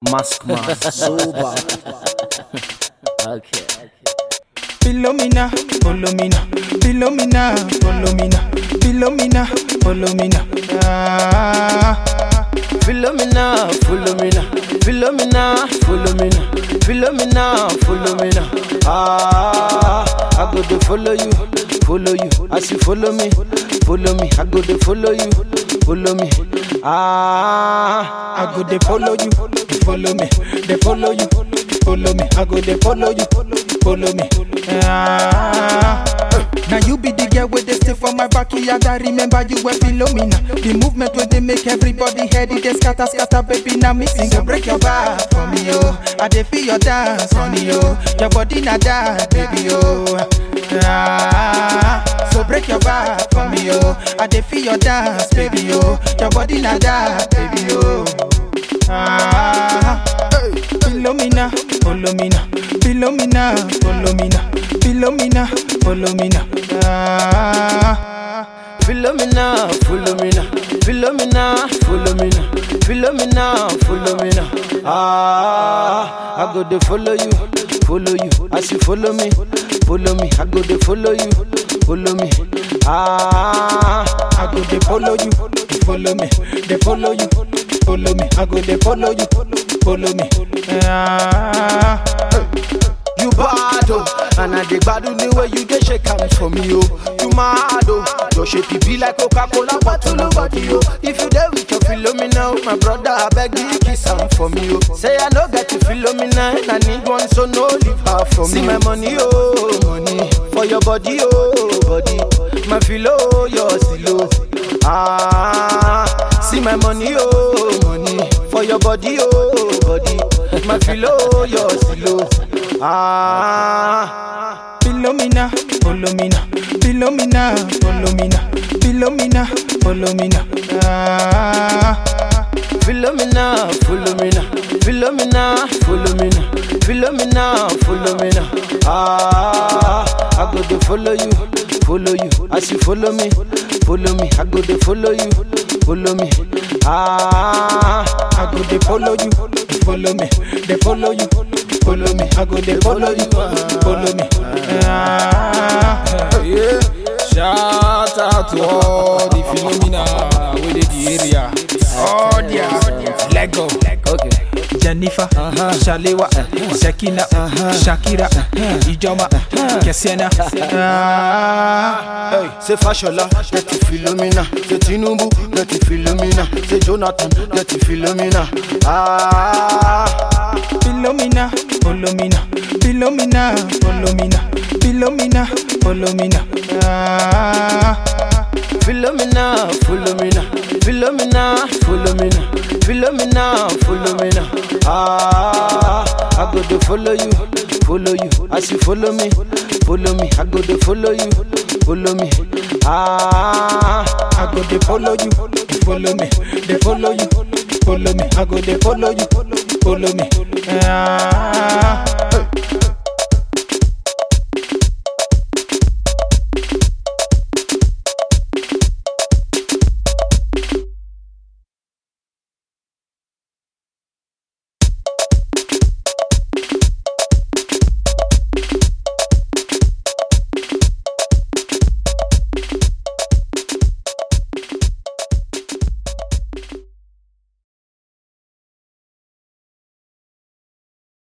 Maskman, sober. Okay. Philomena, Philomena, Philomena, Philomena, Philomena, Philomena. Philomena, Philomena, Philomena, Philomena, Philomena, Philomena. I go to follow you, as you follow me. I go to follow you. I go to follow you, follow me. They follow you, follow me. I go to follow you, follow me. Now you be the girl with the stiff on my backyard. I remember you were Philomena. The movement when they make everybody heady, they scatter, baby. Now me sing, break your back for me, oh. I dey feel your dance, honey, oh. Your body na that, baby, oh. So break your back for me, oh. I dey feel your dance, baby, oh. Your body na that, baby, oh. Philomena, Philomena, Philomena, Philomena, Philomena, Philomena. Philomena, Philomena, Philomena, Philomena, Philomena, Philomena. I go to follow you, as you follow me. I go to follow you, follow me. I go to follow you, follow me. They follow you, follow me. I go to follow you, follow me. You bad, oh, and I dig bad the way you get shake hands for me, oh. You mad, oh, your shape be like Coca-Cola bottle nobody, oh. If you there with your Philomena, oh, my brother, I beg you kiss am for me, oh. Say I no get to Philomena, and I need one, so no leave her for me. See my money, oh, money for your body, oh, body. My philo, your silo. See my money, oh, money for your body, oh, body. My philo, your silo. Philomena, Philomena, Philomena, Philomena, Philomena, Philomena. Philomena, Philomena, Philomena, Philomena, Philomena, Philomena. I go to follow you, as you follow me. I go to follow you, follow me. I go to follow you, follow me. They follow you, follow me. I go to follow you, follow me. Yeah. Shout out to all the Philomena within the area. Oh yeah, Lego. Okay. Jennifer, Shalewa, Sekina, Shakira, Ijoma, Kesiena. Say Fashola, get the Philomena. Say Tinubu, get the Philomena. Say Jonathan, get the Philomena. Philomena, Philomena, Philomena, Philomena, Philomena, Philomena. Philomena, Philomena, Philomena, Philomena, Philomena, Philomena. I go to follow you, as you follow me. I go to follow you, follow me. I go to follow you, follow me. They follow you, follow me. I go to follow you, follow me.